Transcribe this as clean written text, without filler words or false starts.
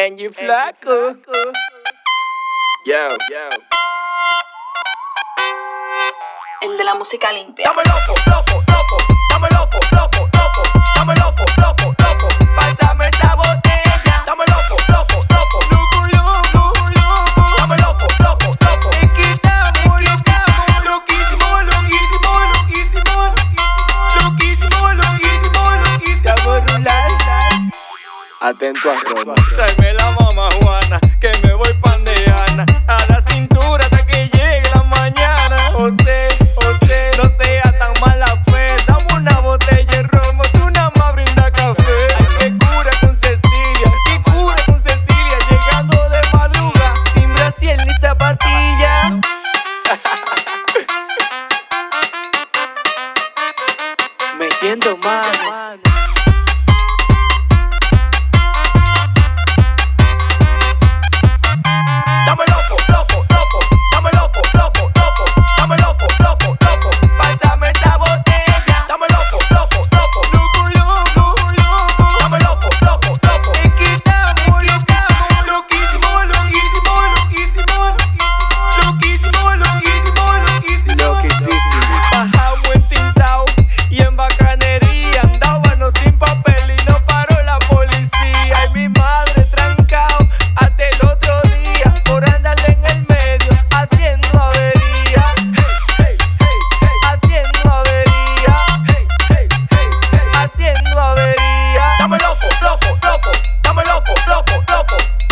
Angie Flaco. Yo. El de la música limpia. Dame loco, dame loco, dame loco, pásame esa botella. Dame loco, dame loco, te quitamos, loquísimo. Estamos rulando. Atento a Roma. Tráeme la mamá Juana, que me voy pandeana. A la cintura hasta que llegue la mañana. José, no sea tan mala fe. Dame una botella de romo, tú nada más brinda café. Ay, que cura con Cecilia, llegando de madruga, sin brasier ni zapatilla. Metiendo mano. Dame loco, dame loco, pásame esa botella. Dame loco, dame loco, te quitamos, loquísimo. Bajamos en Tintao y en bacanería, andábamos sin papel y no paró la policía. Y mi madre trancao hasta el otro día por andarle en el medio haciendo avería. Haciendo avería. Dame loco, dame loco,